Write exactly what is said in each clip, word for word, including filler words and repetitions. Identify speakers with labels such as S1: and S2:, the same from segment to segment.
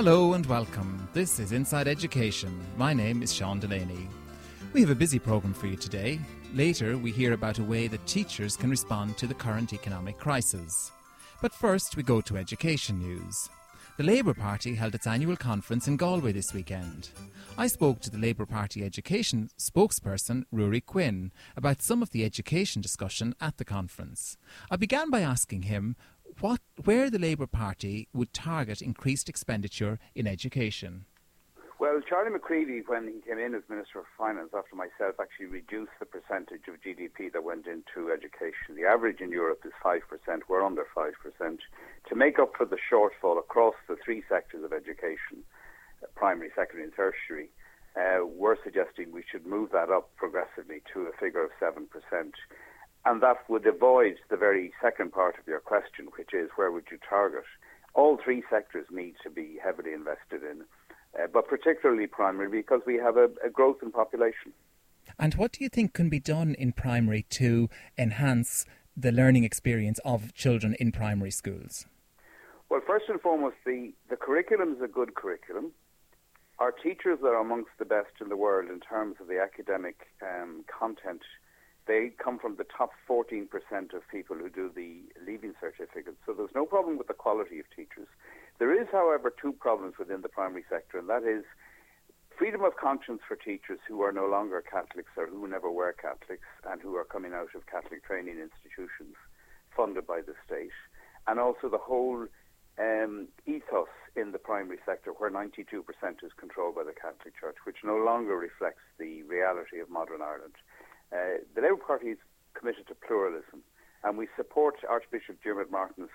S1: Hello and welcome. This is Inside Education. My name is Sean Delaney. We have a busy programme for you today. Later, we hear about a way that teachers can respond to the current economic crisis. But first, we go to education news. The Labour Party held its annual conference in Galway this weekend. I spoke to the Labour Party education spokesperson, Ruairí Quinn, about some of the education discussion at the conference. I began by asking him what, where the Labour Party would target increased expenditure in education.
S2: Well, Charlie McCreevy, when he came in as Minister of Finance after myself, actually reduced the percentage of G D P that went into education. The average in Europe is five percent. We're under five percent. To make up for the shortfall across the three sectors of education, primary, secondary and tertiary, uh, we're suggesting we should move that up progressively to a figure of seven percent. And that would avoid the very second part of your question, which is where would you target? All three sectors need to be heavily invested in. Uh, but particularly primary, because we have a, a growth in population.
S1: And what do you think can be done in primary to enhance the learning experience of children in primary schools?
S2: Well, first and foremost, the, the curriculum is a good curriculum. Our teachers are amongst the best in the world in terms of the academic um, content. They come from the top fourteen percent of people who do the leaving certificate. So there's no problem with the quality of teachers. There is, however, two problems within the primary sector, and that is freedom of conscience for teachers who are no longer Catholics or who never were Catholics and who are coming out of Catholic training institutions funded by the state, and also the whole um, ethos in the primary sector where ninety-two percent is controlled by the Catholic Church, which no longer reflects the reality of modern Ireland. Uh, the Labour Party is committed to pluralism, and we support Archbishop Diarmuid Martin's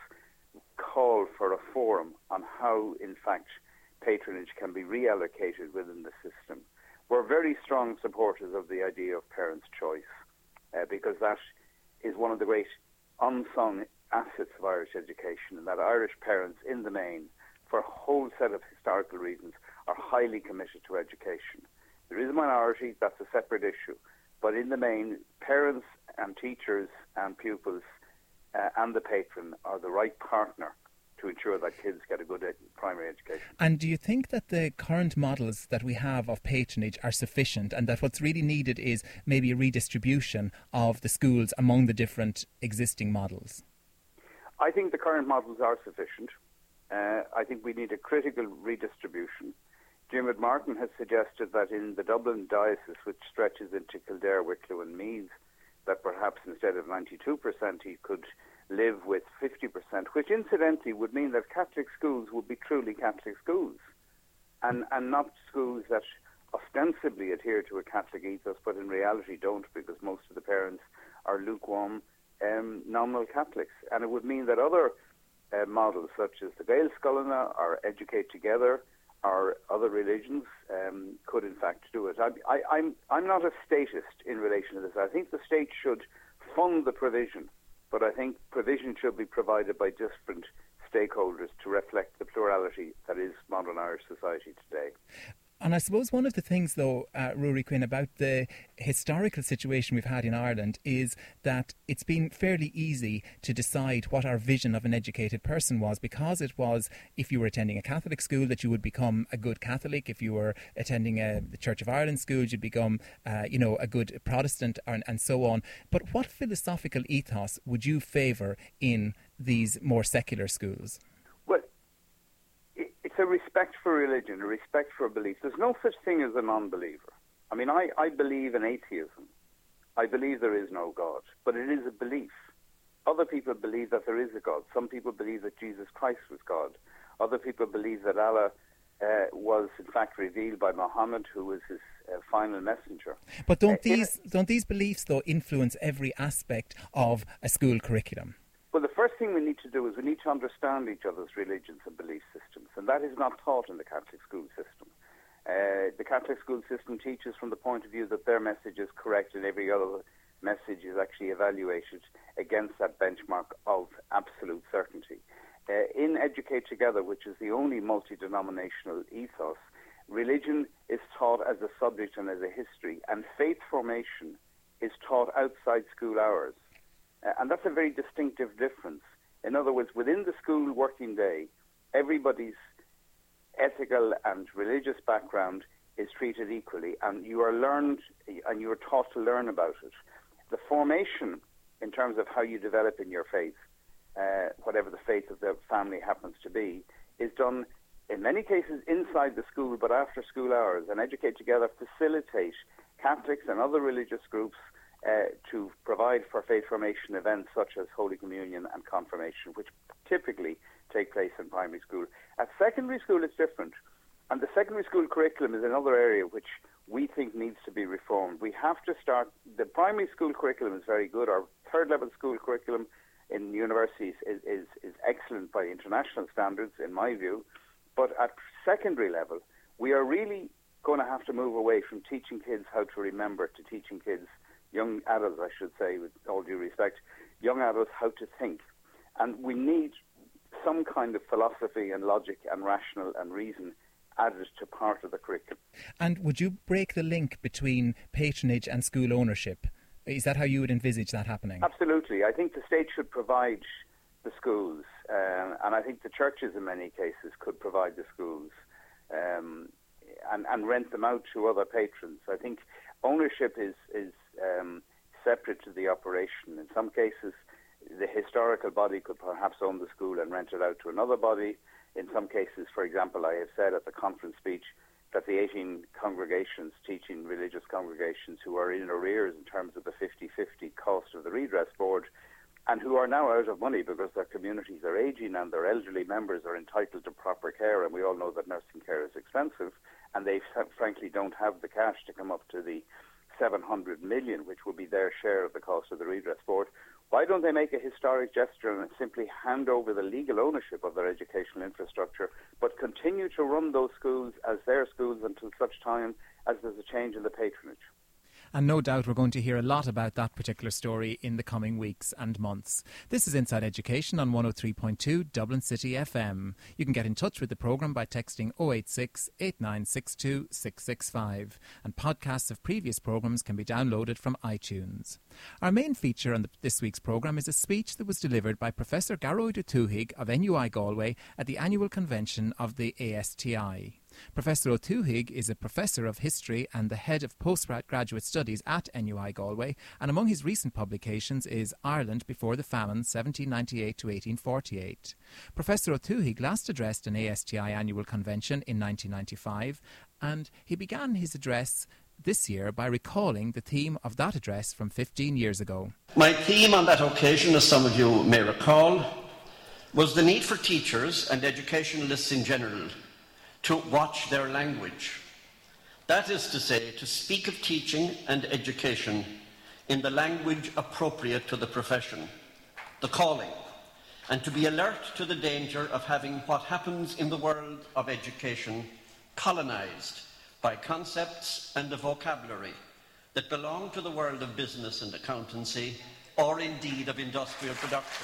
S2: call for a forum on how, in fact, patronage can be reallocated within the system. We're very strong supporters of the idea of parents' choice, uh, because that is one of the great unsung assets of Irish education, and that Irish parents, in the main, for a whole set of historical reasons, are highly committed to education. There is a minority, that's a separate issue, but in the main, parents and teachers and pupils Uh, and the patron are the right partner to ensure that kids get a good ed- primary education.
S1: And do you think that the current models that we have of patronage are sufficient, and that what's really needed is maybe a redistribution of the schools among the different existing models?
S2: I think the current models are sufficient. Uh, I think we need a critical redistribution. Diarmuid Martin has suggested that in the Dublin diocese, which stretches into Kildare, Wicklow and Meath, that perhaps instead of ninety-two percent he could live with fifty percent, which incidentally would mean that Catholic schools would be truly Catholic schools and, and not schools that ostensibly adhere to a Catholic ethos but in reality don't, because most of the parents are lukewarm um, nominal Catholics. And it would mean that other uh, models such as the Gael Scolanna or Educate Together or other religions um, could in fact do it. I, I, I'm, I'm not a statist in relation to this. I think the state should fund the provision, but I think provision should be provided by different stakeholders to reflect the plurality that is modern Irish society today.
S1: And I suppose one of the things, though, uh, Ruairí Quinn, about the historical situation we've had in Ireland is that it's been fairly easy to decide what our vision of an educated person was, because it was, if you were attending a Catholic school, that you would become a good Catholic. If you were attending a, the Church of Ireland school, you'd become, uh, you know, a good Protestant, and, and so on. But what philosophical ethos would you favour in these more secular schools?
S2: It's a respect for religion, a respect for belief. There's no such thing as a non-believer. I mean, I, I believe in atheism. I believe there is no God, but it is a belief. Other people believe that there is a God. Some people believe that Jesus Christ was God. Other people believe that Allah uh, was in fact revealed by Muhammad, who was his uh, final messenger.
S1: But don't
S2: uh,
S1: these don't these beliefs, though, influence every aspect of a school curriculum?
S2: Well, the first thing we need to do is we need to understand each other's religions and belief systems, and that is not taught in the Catholic school system. Uh, the Catholic school system teaches from the point of view that their message is correct and every other message is actually evaluated against that benchmark of absolute certainty. Uh, in Educate Together, which is the only multi-denominational ethos, religion is taught as a subject and as a history, and faith formation is taught outside school hours. Uh, and that's a very distinctive difference. In other words, within the school working day, everybody's ethical and religious background is treated equally, and you are learned and you are taught to learn about it. The formation in terms of how you develop in your faith, uh, whatever the faith of the family happens to be, is done in many cases inside the school, but after school hours. And Educate Together facilitate Catholics and other religious groups uh, to provide for faith formation events such as Holy Communion and Confirmation, which typically take place in primary school. At secondary school, it's different. And the secondary school curriculum is another area which we think needs to be reformed. We have to start, the primary school curriculum is very good. Our third level school curriculum in universities is, is, is excellent by international standards, in my view. But at secondary level, we are really going to have to move away from teaching kids how to remember to teaching kids, young adults, I should say, with all due respect, young adults how to think. And we need some kind of philosophy and logic and rational and reason added to part of the curriculum.
S1: And would you break the link between patronage and school ownership? Is that how you would envisage that happening?
S2: Absolutely. I think the state should provide the schools, uh, and I think the churches in many cases could provide the schools um, and, and rent them out to other patrons. I think ownership is, is um, separate to the operation. In some cases, the historical body could perhaps own the school and rent it out to another body. In some cases, for example, I have said at the conference speech that the eighteen congregations, teaching religious congregations who are in arrears in terms of the fifty-fifty cost of the redress board and who are now out of money because their communities are aging and their elderly members are entitled to proper care, and we all know that nursing care is expensive, and they frankly don't have the cash to come up to the seven hundred million, which will be their share of the cost of the redress board. Why don't they make a historic gesture and simply hand over the legal ownership of their educational infrastructure, but continue to run those schools as their schools until such time as there's a change in the patronage?
S1: And no doubt we're going to hear a lot about that particular story in the coming weeks and months. This is Inside Education on one oh three point two Dublin City F M. You can get in touch with the programme by texting oh eight six, eight nine six two, six six five. And podcasts of previous programmes can be downloaded from iTunes. Our main feature on the, this week's programme is a speech that was delivered by Professor Gearóid Ó Tuathaig of N U I Galway at the annual convention of the A S T I. Professor Ó Tuathaig is a professor of history and the head of postgraduate studies at N U I Galway, and among his recent publications is Ireland Before the Famine, seventeen ninety-eight to eighteen forty-eight. Professor Ó Tuathaig last addressed an A S T I annual convention in nineteen ninety-five, and he began his address this year by recalling the theme of that address from fifteen years ago.
S3: My theme on that occasion, as some of you may recall, was the need for teachers and educationalists in general to watch their language. That is to say, to speak of teaching and education in the language appropriate to the profession, the calling, and to be alert to the danger of having what happens in the world of education colonised by concepts and a vocabulary that belong to the world of business and accountancy, or indeed of industrial production.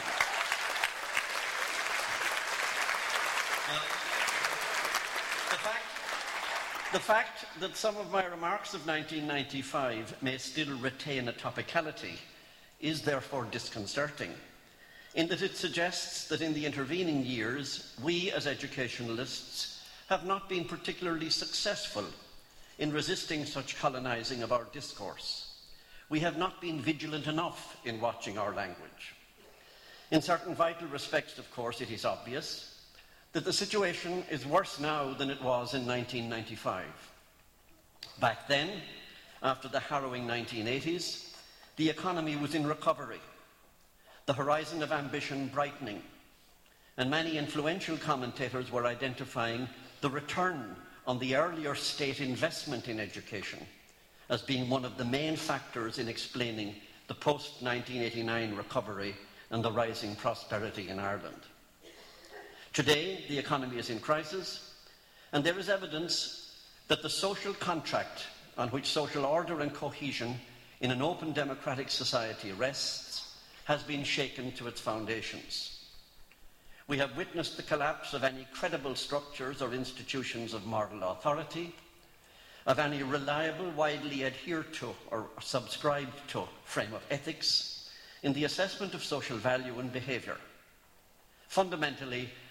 S3: Uh, The fact, the fact that some of my remarks of nineteen ninety-five may still retain a topicality is therefore disconcerting, in that it suggests that in the intervening years, we as educationalists have not been particularly successful in resisting such colonising of our discourse. We have not been vigilant enough in watching our language. In certain vital respects, of course, it is obvious that the situation is worse now than it was in nineteen ninety-five. Back then, after the harrowing nineteen eighties, the economy was in recovery, the horizon of ambition brightening, and many influential commentators were identifying the return on the earlier state investment in education as being one of the main factors in explaining the post nineteen eighty-nine recovery and the rising prosperity in Ireland. Today, the economy is in crisis, and there is evidence that the social contract on which social order and cohesion in an open democratic society rests has been shaken to its foundations. We have witnessed the collapse of any credible structures or institutions of moral authority, of any reliable, widely adhered to or subscribed to frame of ethics in the assessment of social value and behaviour. Fundamentally,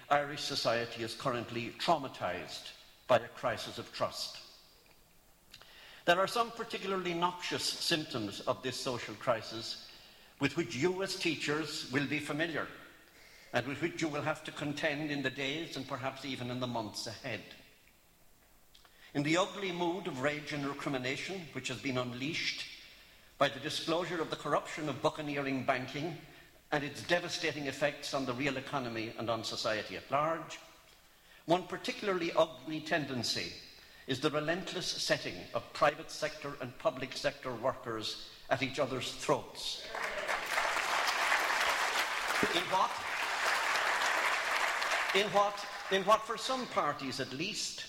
S3: Irish society is currently traumatised by a crisis of trust. There are some particularly noxious symptoms of this social crisis with which you as teachers will be familiar and with which you will have to contend in the days and perhaps even in the months ahead. In the ugly mood of rage and recrimination which has been unleashed by the disclosure of the corruption of buccaneering banking and its devastating effects on the real economy and on society at large, one particularly ugly tendency is the relentless setting of private sector and public sector workers at each other's throats. In what, in what, in what for some parties at least,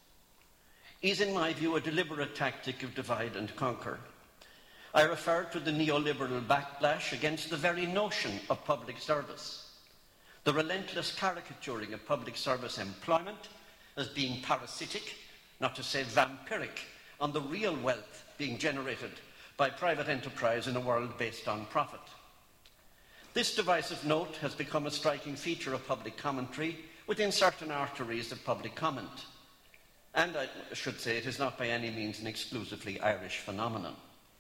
S3: is in my view a deliberate tactic of divide and conquer. I refer to the neoliberal backlash against the very notion of public service, the relentless caricaturing of public service employment as being parasitic, not to say vampiric, on the real wealth being generated by private enterprise in a world based on profit. This divisive note has become a striking feature of public commentary within certain arteries of public comment. And I should say it is not by any means an exclusively Irish phenomenon.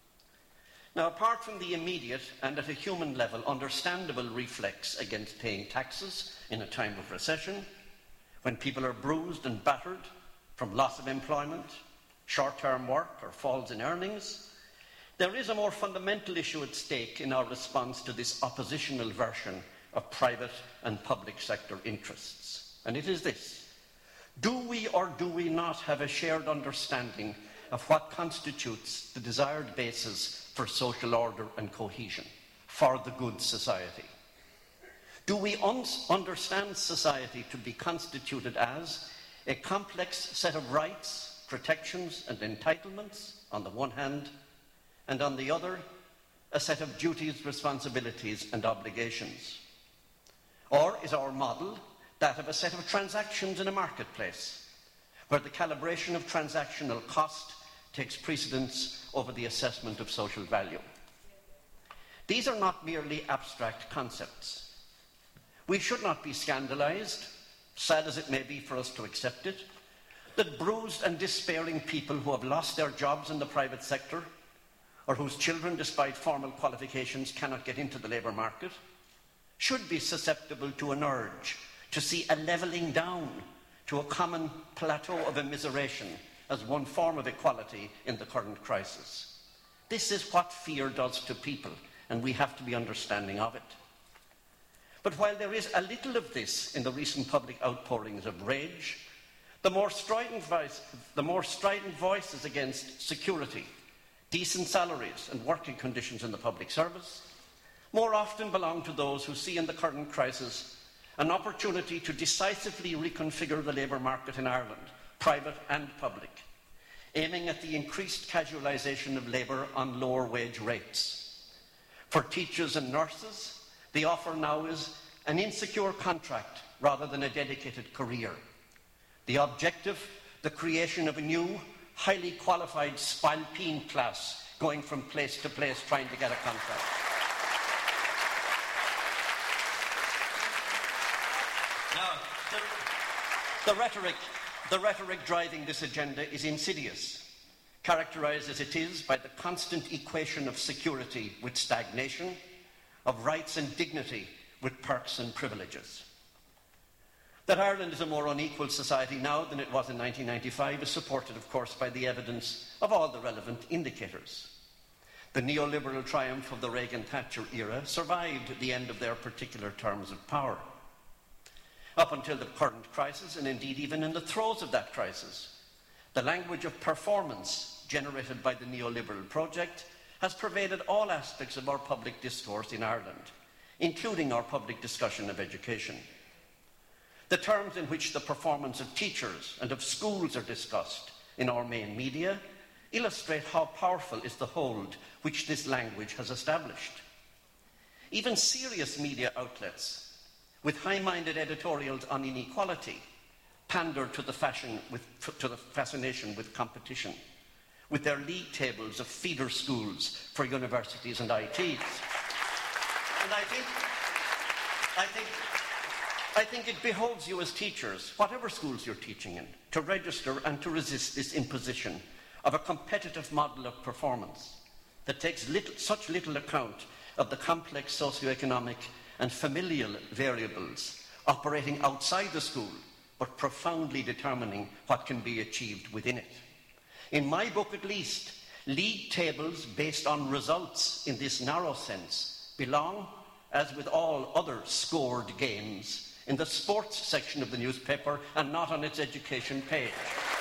S3: Now, apart from the immediate and at a human level understandable reflex against paying taxes in a time of recession, when people are bruised and battered from loss of employment, short-term work or falls in earnings, there is a more fundamental issue at stake in our response to this oppositional version of private and public sector interests. And it is this. Do we or do we not have a shared understanding of what constitutes the desired basis for social order and cohesion, for the good society? Do we un- understand society to be constituted as a complex set of rights, protections and entitlements on the one hand, and on the other, a set of duties, responsibilities and obligations? Or is our model that of a set of transactions in a marketplace, where the calibration of transactional cost takes precedence over the assessment of social value? These are not merely abstract concepts. We should not be scandalised, sad as it may be for us to accept it, that bruised and despairing people who have lost their jobs in the private sector, or whose children, despite formal qualifications, cannot get into the labour market, should be susceptible to an urge to see a levelling down to a common plateau of immiseration as one form of equality in the current crisis. This is what fear does to people, and we have to be understanding of it. But while there is a little of this in the recent public outpourings of rage, the more strident, voice, the more strident voices against security, decent salaries and working conditions in the public service more often belong to those who see in the current crisis an opportunity to decisively reconfigure the labour market in Ireland, private and public, aiming at the increased casualisation of labour on lower wage rates. For teachers and nurses, the offer now is an insecure contract rather than a dedicated career. The objective, the creation of a new, highly qualified spalpeen class going from place to place trying to get a contract. Now, the, the, rhetoric, the rhetoric driving this agenda is insidious, characterised as it is by the constant equation of security with stagnation, of rights and dignity with perks and privileges. That Ireland is a more unequal society now than it was in nineteen ninety-five is supported, of course, by the evidence of all the relevant indicators. The neoliberal triumph of the Reagan-Thatcher era survived the end of their particular terms of power. Up until the current crisis, and indeed even in the throes of that crisis, the language of performance generated by the neoliberal project has pervaded all aspects of our public discourse in Ireland, including our public discussion of education. The terms in which the performance of teachers and of schools are discussed in our main media illustrate how powerful is the hold which this language has established. Even serious media outlets with high-minded editorials on inequality pander to the, fashion with, to the fascination with competition, with their league tables of feeder schools for universities and I Ts. And I think, I think, I think it behoves you as teachers, whatever schools you're teaching in, to register and to resist this imposition of a competitive model of performance that takes little, such little account of the complex socio-economic and familial variables operating outside the school, but profoundly determining what can be achieved within it. In my book, at least, league tables based on results in this narrow sense belong, as with all other scored games, in the sports section of the newspaper and not on its education page.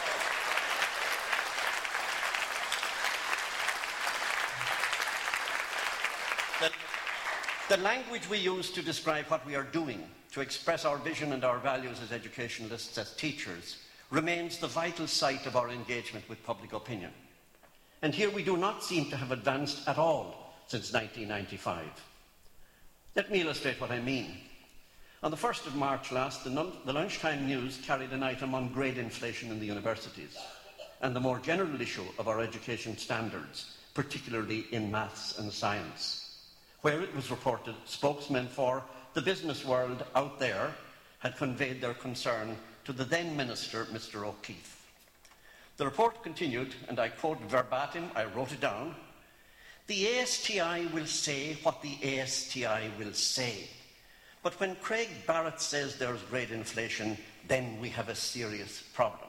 S3: The, the language we use to describe what we are doing, to express our vision and our values as educationalists, as teachers, remains the vital site of our engagement with public opinion. And here we do not seem to have advanced at all since nineteen ninety-five. Let me illustrate what I mean. On the first of March last, the, nun- the Lunchtime News carried an item on grade inflation in the universities and the more general issue of our education standards, particularly in maths and science, where it was reported spokesmen for the business world out there had conveyed their concern to the then Minister, Mister O'Keefe. The report continued, and I quote verbatim, I wrote it down, "The A S T I will say what the A S T I will say. But when Craig Barrett says there's grade inflation, then we have a serious problem."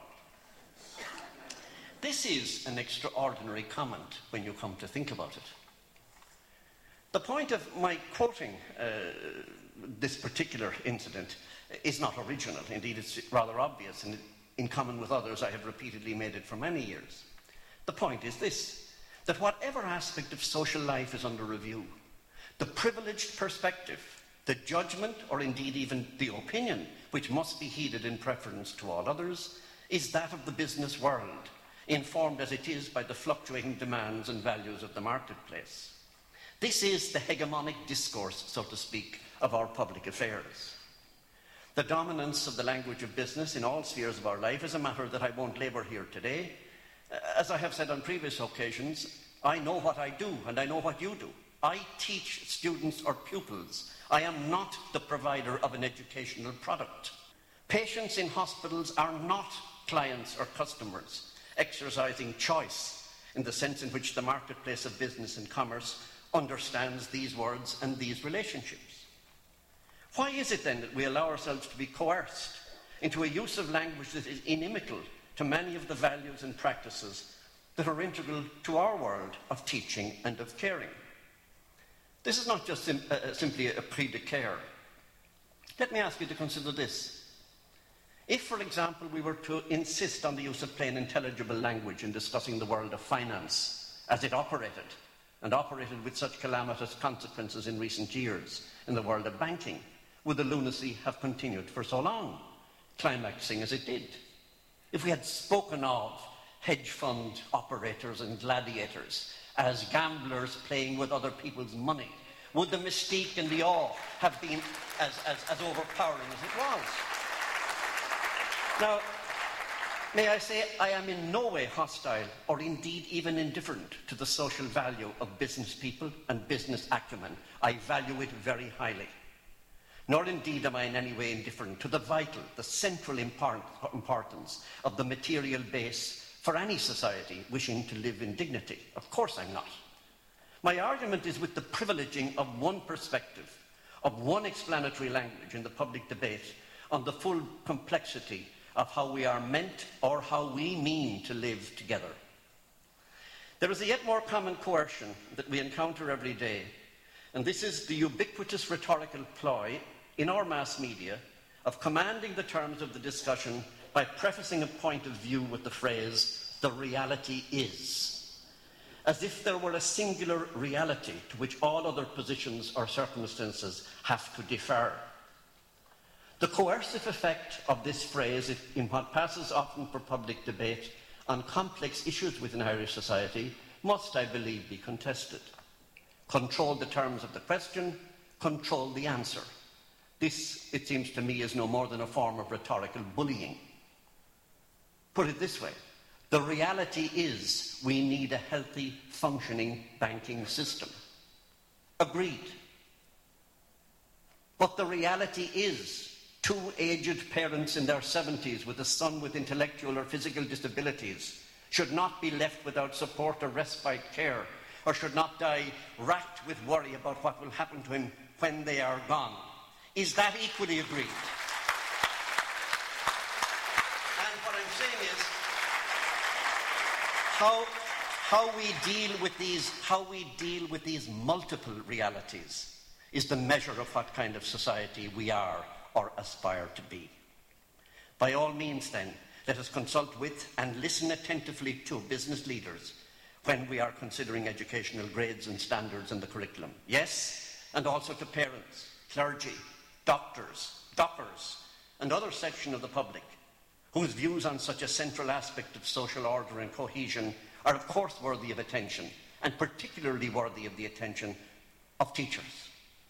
S3: This is an extraordinary comment when you come to think about it. The point of my quoting uh, this particular incident is not original. Indeed, it's rather obvious, and in common with others, I have repeatedly made it for many years. The point is this, that whatever aspect of social life is under review, the privileged perspective, the judgment, or indeed even the opinion, which must be heeded in preference to all others, is that of the business world, informed as it is by the fluctuating demands and values of the marketplace. This is the hegemonic discourse, so to speak, of our public affairs. The dominance of the language of business in all spheres of our life is a matter that I won't labour here today. As I have said on previous occasions, I know what I do and I know what you do. I teach students or pupils. I am not the provider of an educational product. Patients in hospitals are not clients or customers, exercising choice in the sense in which the marketplace of business and commerce understands these words and these relationships. Why is it then that we allow ourselves to be coerced into a use of language that is inimical to many of the values and practices that are integral to our world of teaching and of caring? This is not just sim- uh, simply a cri de coeur. Let me ask you to consider this. If, for example, we were to insist on the use of plain intelligible language in discussing the world of finance as it operated, and operated with such calamitous consequences in recent years in the world of banking, would the lunacy have continued for so long, climaxing as it did? If we had spoken of hedge fund operators and gladiators as gamblers playing with other people's money, would the mystique and the awe have been as, as, as overpowering as it was? Now, may I say, I am in no way hostile or indeed even indifferent to the social value of business people and business acumen. I value it very highly. Nor indeed am I in any way indifferent to the vital, the central import- importance of the material base for any society wishing to live in dignity. Of course I'm not. My argument is with the privileging of one perspective, of one explanatory language in the public debate on the full complexity of how we are meant or how we mean to live together. There is a yet more common coercion that we encounter every day, and this is the ubiquitous rhetorical ploy in our mass media of commanding the terms of the discussion by prefacing a point of view with the phrase, "the reality is," as if there were a singular reality to which all other positions or circumstances have to defer. The coercive effect of this phrase in what passes often for public debate on complex issues within Irish society must, I believe, be contested. Control the terms of the question, control the answer. This, it seems to me, is no more than a form of rhetorical bullying. Put it this way, the reality is we need a healthy, functioning banking system. Agreed. But the reality is Two aged parents in their seventies with a son with intellectual or physical disabilities should not be left without support or respite care, or should not die racked with worry about what will happen to him when they are gone. Is that equally agreed? And what I'm saying is, how, how we deal with these, how we deal with these multiple realities is the measure of what kind of society we are or aspire to be. By all means, then, let us consult with and listen attentively to business leaders when we are considering educational grades and standards in the curriculum. Yes, and also to parents, clergy, doctors, dockers, and other section of the public whose views on such a central aspect of social order and cohesion are of course worthy of attention, and particularly worthy of the attention of teachers.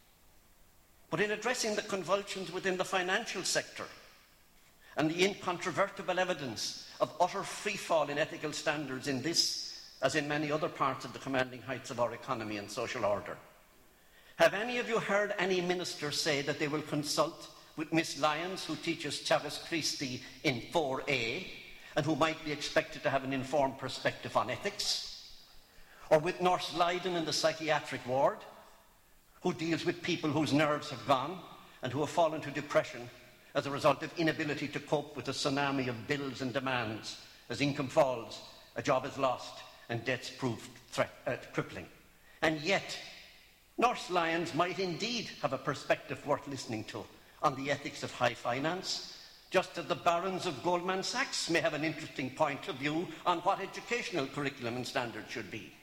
S3: But in addressing the convulsions within the financial sector and the incontrovertible evidence of utter freefall in ethical standards in this, as in many other parts of the commanding heights of our economy and social order, have any of you heard any minister say that they will consult with Miss Lyons, who teaches Chavez Christi in four A, and who might be expected to have an informed perspective on ethics, or with Nurse Lydon in the psychiatric ward, who deals with people whose nerves have gone and who have fallen into depression as a result of inability to cope with a tsunami of bills and demands as income falls, a job is lost, and debts prove threat, uh, crippling. And yet, Nurse Lyons might indeed have a perspective worth listening to on the ethics of high finance, just as the barons of Goldman Sachs may have an interesting point of view on what educational curriculum and standards should be.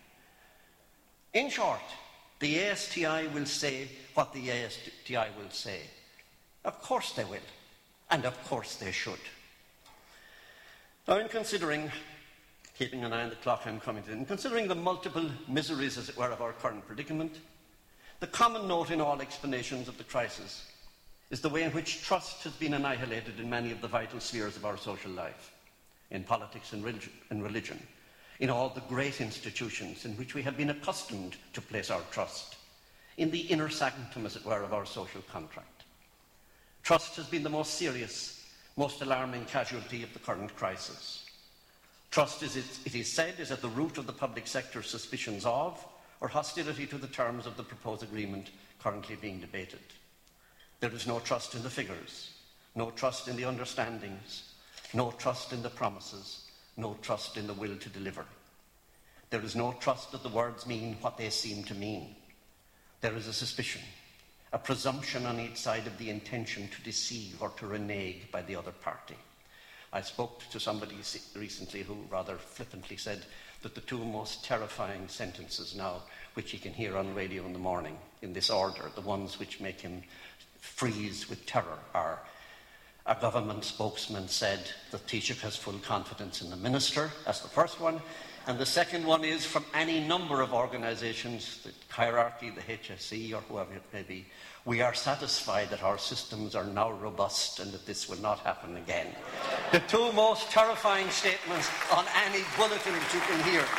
S3: In short, the A S T I will say what the A S T I will say. Of course they will, and of course they should. Now, in considering, keeping an eye on the clock, I'm coming to, in considering the multiple miseries, as it were, of our current predicament, the common note in all explanations of the crisis is the way in which trust has been annihilated in many of the vital spheres of our social life, in politics and religion, and religion, in all the great institutions in which we have been accustomed to place our trust, in the inner sanctum, as it were, of our social contract. Trust has been the most serious, most alarming casualty of the current crisis. Trust, as it is said, is at the root of the public sector's suspicions of or hostility to the terms of the proposed agreement currently being debated. There is no trust in the figures, no trust in the understandings, no trust in the promises, no trust in the will to deliver. There is no trust that the words mean what they seem to mean. There is a suspicion, a presumption on each side of the intention to deceive or to renege by the other party. I spoke to somebody recently who rather flippantly said that the two most terrifying sentences now, which he can hear on radio in the morning, in this order, the ones which make him freeze with terror, are: a government spokesman said that Taoiseach has full confidence in the minister. That's the first one. And the second one is from any number of organisations, the hierarchy, the H S E, or whoever it may be: we are satisfied that our systems are now robust and that this will not happen again. The two most terrifying statements on any bulletin that you can hear.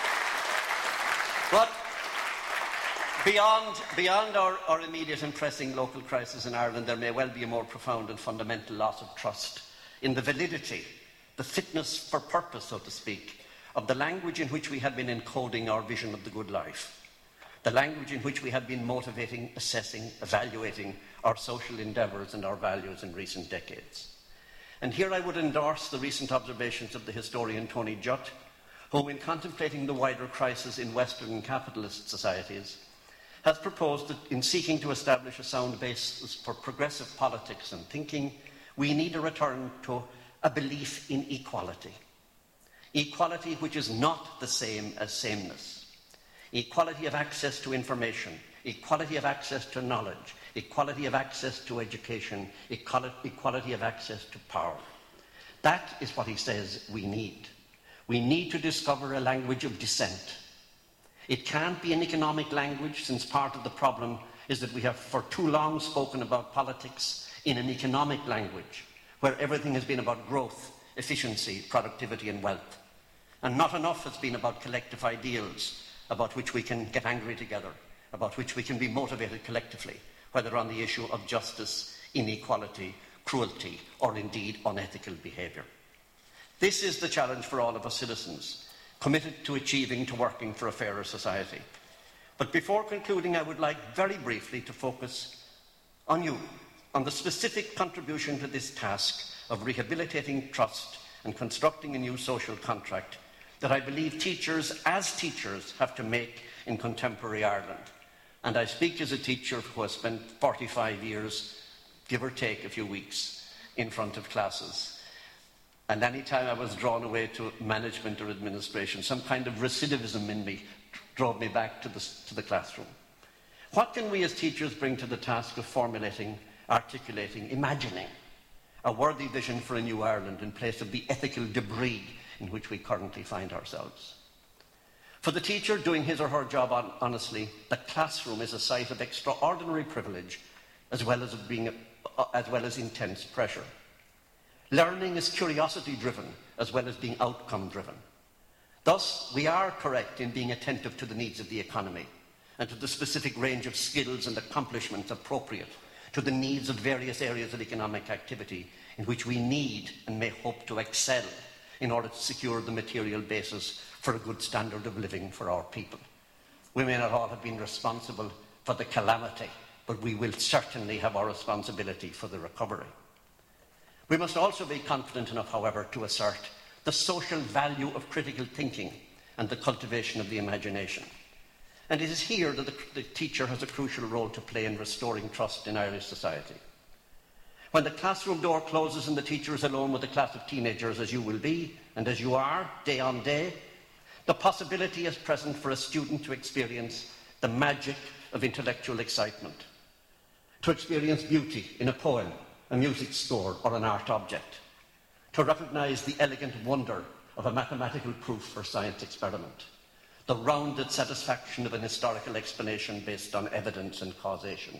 S3: But Beyond, beyond our, our immediate and pressing local crisis in Ireland, there may well be a more profound and fundamental loss of trust in the validity, the fitness for purpose, so to speak, of the language in which we have been encoding our vision of the good life, the language in which we have been motivating, assessing, evaluating our social endeavours and our values in recent decades. And here I would endorse the recent observations of the historian Tony Judt, who, in contemplating the wider crisis in Western capitalist societies, has proposed that in seeking to establish a sound basis for progressive politics and thinking, we need a return to a belief in equality. Equality which is not the same as sameness. Equality of access to information, equality of access to knowledge, equality of access to education, equality of access to power. That is what he says we need. We need to discover a language of dissent. It can't be an economic language, since part of the problem is that we have for too long spoken about politics in an economic language, where everything has been about growth, efficiency, productivity and wealth. And not enough has been about collective ideals, about which we can get angry together, about which we can be motivated collectively, whether on the issue of justice, inequality, cruelty, or indeed unethical behaviour. This is the challenge for all of us citizens, committed to achieving, to working for a fairer society. But before concluding, I would like very briefly to focus on you, on the specific contribution to this task of rehabilitating trust and constructing a new social contract that I believe teachers, as teachers, have to make in contemporary Ireland. And I speak as a teacher who has spent forty-five years, give or take a few weeks, in front of classes. And any time I was drawn away to management or administration, some kind of recidivism in me drove me back to the, to the classroom. What can we as teachers bring to the task of formulating, articulating, imagining a worthy vision for a new Ireland in place of the ethical debris in which we currently find ourselves? For the teacher doing his or her job on, honestly, the classroom is a site of extraordinary privilege as well as, being a, uh, as well as intense pressure. Learning is curiosity-driven as well as being outcome-driven. Thus, we are correct in being attentive to the needs of the economy and to the specific range of skills and accomplishments appropriate to the needs of various areas of economic activity in which we need and may hope to excel in order to secure the material basis for a good standard of living for our people. We may not all have been responsible for the calamity, but we will certainly have our responsibility for the recovery. We must also be confident enough, however, to assert the social value of critical thinking and the cultivation of the imagination. And it is here that the, the teacher has a crucial role to play in restoring trust in Irish society. When the classroom door closes and the teacher is alone with a class of teenagers, as you will be, and as you are, day on day, the possibility is present for a student to experience the magic of intellectual excitement, to experience beauty in a poem, a music score, or an art object, to recognise the elegant wonder of a mathematical proof or science experiment, the rounded satisfaction of an historical explanation based on evidence and causation,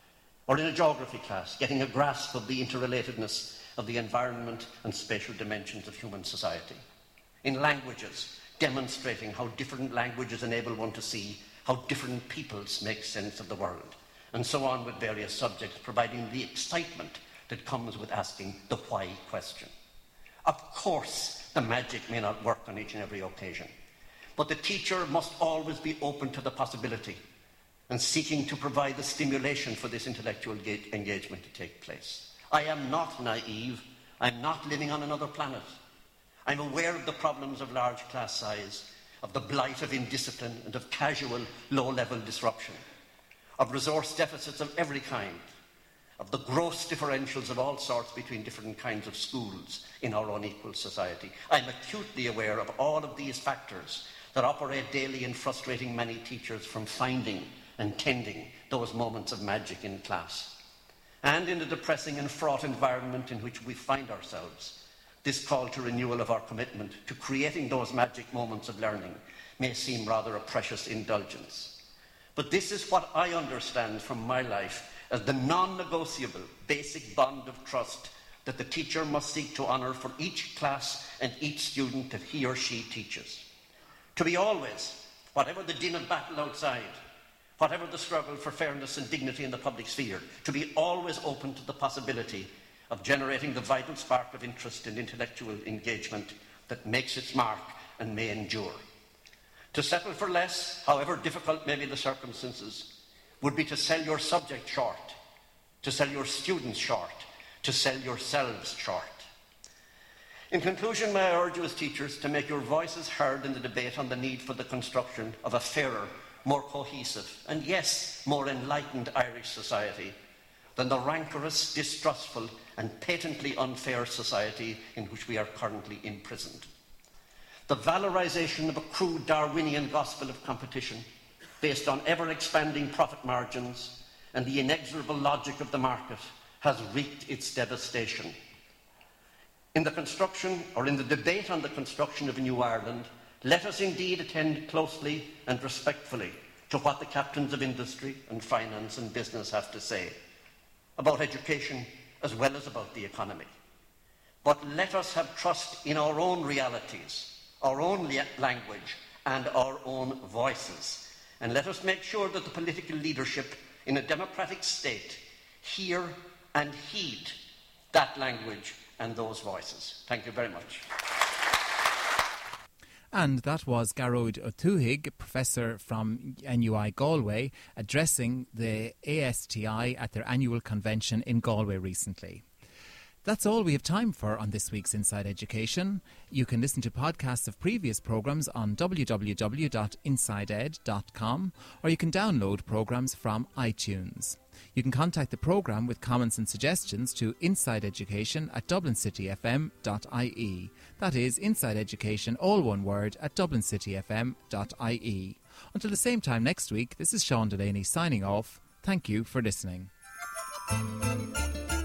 S3: or in a geography class, getting a grasp of the interrelatedness of the environment and spatial dimensions of human society. In languages, demonstrating how different languages enable one to see how different peoples make sense of the world, and so on with various subjects, providing the excitement that comes with asking the why question. Of course, the magic may not work on each and every occasion, but the teacher must always be open to the possibility and seeking to provide the stimulation for this intellectual engagement to take place. I am not naive. I'm not living on another planet. I'm aware of the problems of large class size, of the blight of indiscipline and of casual, low-level disruption, of resource deficits of every kind, of the gross differentials of all sorts between different kinds of schools in our unequal society. I'm acutely aware of all of these factors that operate daily in frustrating many teachers from finding and tending those moments of magic in class. And in the depressing and fraught environment in which we find ourselves, this call to renewal of our commitment to creating those magic moments of learning may seem rather a precious indulgence. But this is what I understand from my life as the non-negotiable basic bond of trust that the teacher must seek to honour for each class and each student that he or she teaches. To be always, whatever the din of battle outside, whatever the struggle for fairness and dignity in the public sphere, to be always open to the possibility of generating the vital spark of interest and intellectual engagement that makes its mark and may endure. To settle for less, however difficult may be the circumstances, would be to sell your subject short, to sell your students short, to sell yourselves short. In conclusion, may I urge you as teachers to make your voices heard in the debate on the need for the construction of a fairer, more cohesive, and yes, more enlightened Irish society than the rancorous, distrustful, and patently unfair society in which we are currently imprisoned. The valorisation of a crude Darwinian gospel of competition based on ever-expanding profit margins and the inexorable logic of the market has wreaked its devastation. In the construction, or in the debate on the construction of a new Ireland, let us indeed attend closely and respectfully to what the captains of industry and finance and business have to say about education as well as about the economy. But let us have trust in our own realities, our own language, and our own voices. And let us make sure that the political leadership in a democratic state hear and heed that language and those voices. Thank you very much.
S1: And that was Garrod O'Toohig, Professor from N U I Galway, addressing the A S T I at their annual convention in Galway recently. That's all we have time for on this week's Inside Education. You can listen to podcasts of previous programmes on w w w dot inside ed dot com, or you can download programmes from iTunes. You can contact the programme with comments and suggestions to insideeducation at dublin city f m dot i e. That is Inside Education, all one word, at dublin city f m dot i e. Until the same time next week, this is Sean Delaney signing off. Thank you for listening.